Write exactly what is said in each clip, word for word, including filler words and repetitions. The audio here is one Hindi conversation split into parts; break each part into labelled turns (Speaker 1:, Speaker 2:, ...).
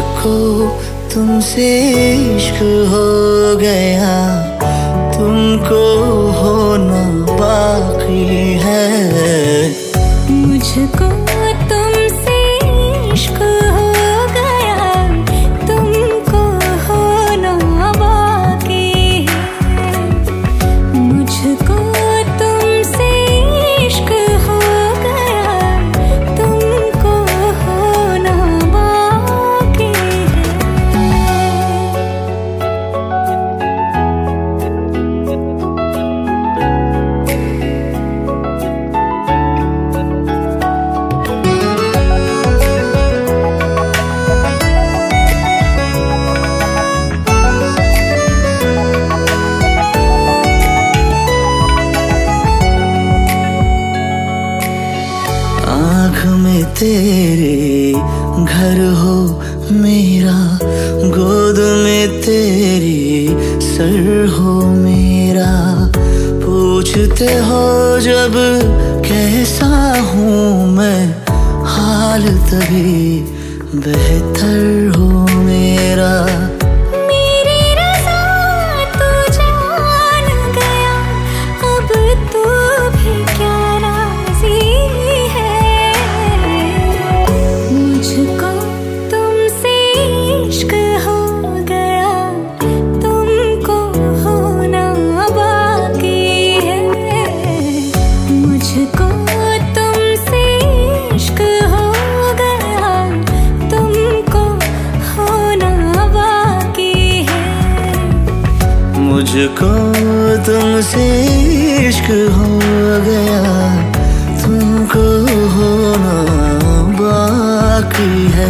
Speaker 1: मुझको तुमसे इश्क हो गया, तुमको होना बाकी है।
Speaker 2: मुझको तुमसे इश्क हो गया, तुमको होना बाकी है। मुझको तुमसे इश्क हो गया, तुमको होना बाकी है।
Speaker 1: आँख में तेरे घर हो मेरा, गोद में तेरी सर हो मेरा। पूछते हो जब कैसा हूँ मैं, हाल तभी बेहतर हो मेरा।
Speaker 2: मेरी रज़ा तू जान गया, अब तू भी क्या राज़ी है। मुझको तुमसे इश्क हो गया, तुमको होना बाकी है। मुझको तुमसे इश्क हो गया, तुमको होना बाकी है।
Speaker 1: मुझको तुमसे इश्क हो गया, तुमको होना बाकी है।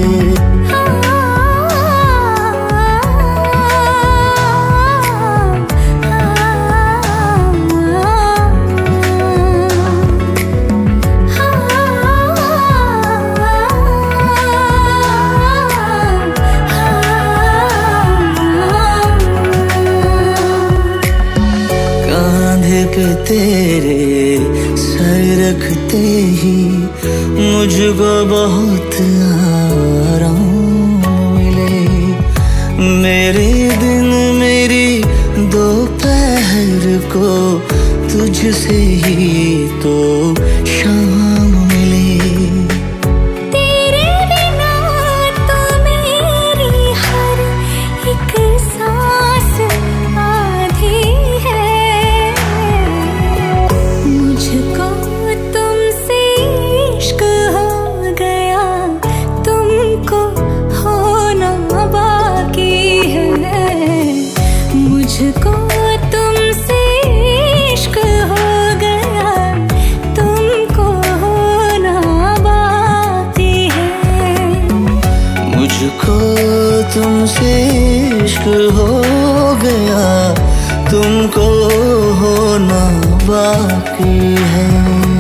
Speaker 1: कांधे पे तेरे सर रखते ही मुझको बहुत आराम मिले। मेरे दिन मेरी दोपहर को तुझसे ही तो शाम मिले।
Speaker 2: तेरे बिना तो मेरी हर एक सांस आधी है। मुझको तुमसे इश्क हो गया, तुमको होना बाकी है। मुझको तुमसे इश्क हो गया, तुमको होना बाकी है।
Speaker 1: मुझको तुमसे इश्क हो गया, तुमको होना बाकी है।